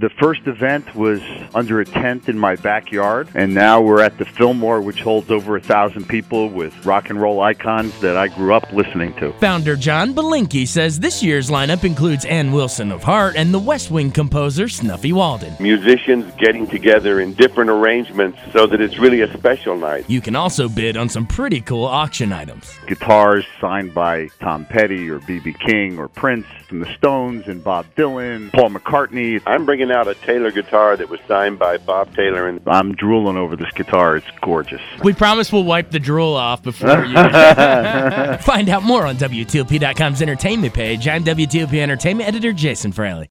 The first event was under a tent in my backyard, and now we're at the Fillmore, which holds over 1,000 people with rock and roll icons that I grew up listening to. Founder John Belinkie says this year's lineup includes Ann Wilson of Heart and the West Wing composer Snuffy Walden. Musicians getting together in different arrangements so that it's really a special night. You can also bid on some pretty cool auction items. Guitars signed by Tom Petty or B.B. King or Prince, and the Stones and Bob Dylan, Paul McCartney. I'm bringing out a Taylor guitar that was signed by Bob Taylor. And I'm drooling over this guitar. It's gorgeous. We promise we'll wipe the drool off before you. Find out more on WTOP.com's entertainment page. I'm WTOP Entertainment Editor Jason Fraley.